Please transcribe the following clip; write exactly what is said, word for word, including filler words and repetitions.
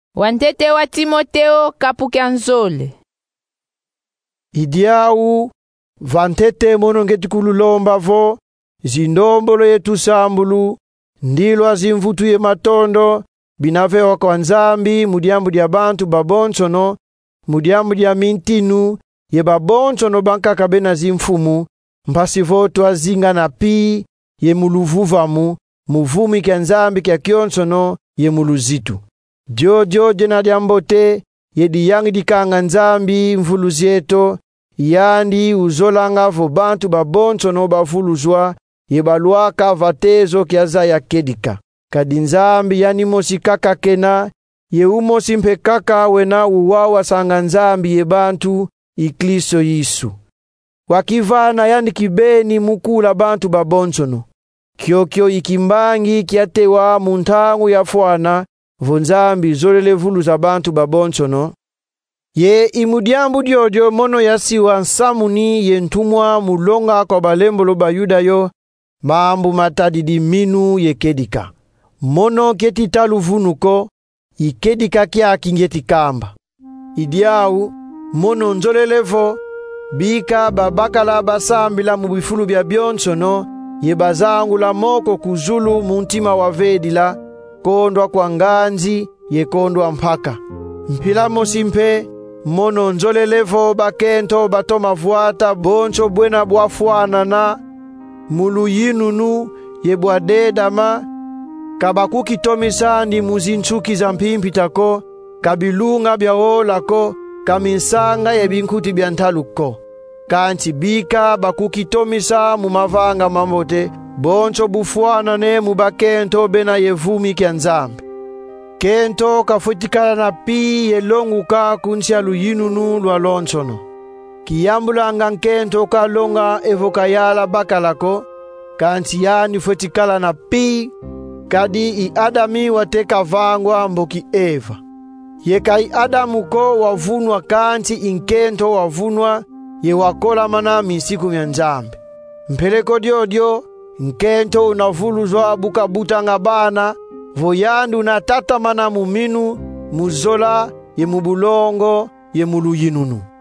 Wantete wa Timoteo kapukianzole. Idiau vantete mono ngetikululomba vo zindombolo yetu sambulu ndilo azimvutu ye matondo binavewa kwa nzambi mudiambu dia bantu babonsono mudiambu dia mintinu ye babonsono banka kabena zimfumu mpasi voto azinga na pi ye muluvuvamu muvumi kia nzambi kia kionsono ye muluzitu. Jojo jena diambote ye diyangi dikanga nzambi mfuluzieto yandi uzolanga vo bantu babonsono bafuluzwa ye baluaka vatezo kiaza ya kedika. Kadi nzambi yani mosi kaka kena ye umosi mpekaka wena uwawa sanga nzambi ye bantu ikliso Yesu. Wakivana yani kibeni mukula bantu babonsono. Kyokyo ikimbangi kiatewa muntangu ya fuana vonzambi zolele vulu za bantu babonsono. Ye imudiambu diodio mono yasiwa nsamuni ye ntumwa mulonga kwa balembolo ba Yudayo mambu matadidi minu ye kedika. Mono keti taluvunuko ikedika kia kingeti kamba. Idiau mono nzolelevo bika babakala basambila mubifulu bya byonsono ye bazangu la moko kuzulu muntima wa vedila kondwa kwa nganzi ye kondwa mpaka. Mpila mosimpe mono nzolelevo bakento batoma vuata boncho bwena bwafuana na mulu yinunu ye bwadedama kabakuki tomisandi muzinchuki za mpimpitako kabilunga byaolako kaminsanga ye binkuti byantaluko kanti bika bakuki tomisa mumavanga mambote boncho bufuana ne mubakento bena yevumi kia nzambi. Kento kafutikala na pi yelonguka kunsia luyinunu lwa lonsono. Kiyambulanga nkento kalonga evokayala bakalako kanti yani futikala na pi kadi i Adami wateka vangwa mboki Eva. Yekai Adamu ko wavunwa kanti inkento wavunwa ye wakola mana misiku mya nzambi. Mpeleko diodio nkento unavuluzwa buka butanga bana voyandu na tata mana muminu muzola ye mubulongo ye muluyinunu.